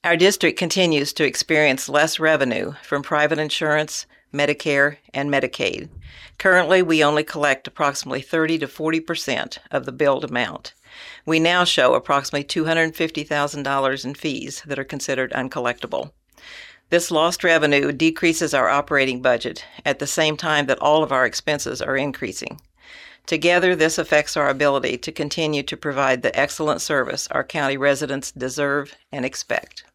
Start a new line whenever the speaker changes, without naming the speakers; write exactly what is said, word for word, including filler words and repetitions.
Our district continues to experience less revenue from private insurance, Medicare, and Medicaid. Currently, we only collect approximately thirty to forty percent of the billed amount. We now show approximately two hundred fifty thousand dollars in fees that are considered uncollectible. This lost revenue decreases our operating budget at the same time that all of our expenses are increasing. Together, this affects our ability to continue to provide the excellent service our county residents deserve and expect.